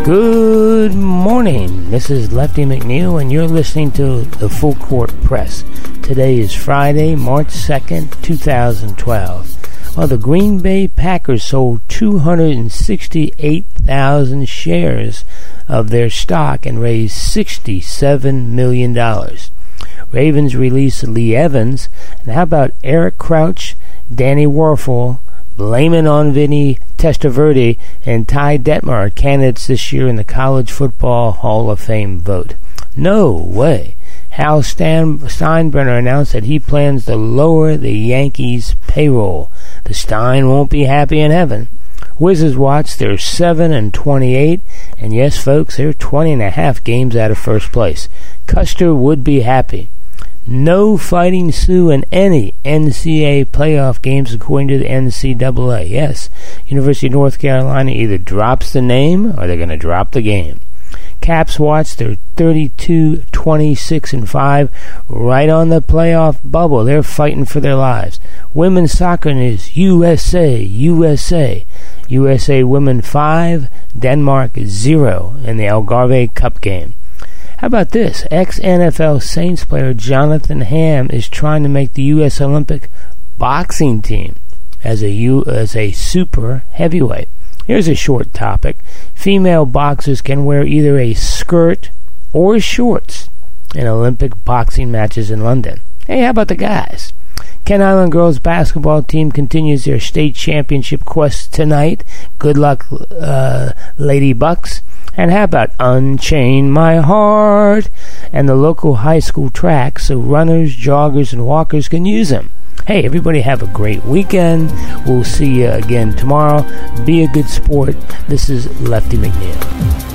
Good morning. This is Lefty McNeil, and you're listening to the Full Court Press. Today is Friday, March 2nd, 2012. Well, the Green Bay Packers sold 268,000 shares of their stock and raised $67 million. Ravens released Lee Evans, and how about Eric Crouch, Danny Werfel, blaming on Vinny Testaverde, and Ty Detmer are candidates this year in the College Football Hall of Fame vote. No way. Hal Steinbrenner announced that he plans to lower the Yankees' payroll. The Stein won't be happy in heaven. Wizards watch, they're 7-28, and yes, folks, they're 20.5 games out of first place. Custer would be happy. No Fighting Sioux in any NCAA playoff games according to the NCAA. Yes, University of North Carolina either drops the name or they're going to drop the game. Caps watch, they're 32-26-5, right on the playoff bubble. They're fighting for their lives. Women's soccer news, USA. USA women 5, Denmark 0 in the Algarve Cup game. How about this? Ex-NFL Saints player Jonathan Hamm is trying to make the U.S. Olympic boxing team as a super heavyweight. Here's a short topic. Female boxers can wear either a skirt or shorts in Olympic boxing matches in London. Hey, how about the guys? Kent Island girls basketball team continues their state championship quest tonight. Good luck, Lady Bucks. And how about Unchain My Heart and the local high school track so runners, joggers, and walkers can use them. Hey, everybody have a great weekend. We'll see you again tomorrow. Be a good sport. This is Lefty McNeil.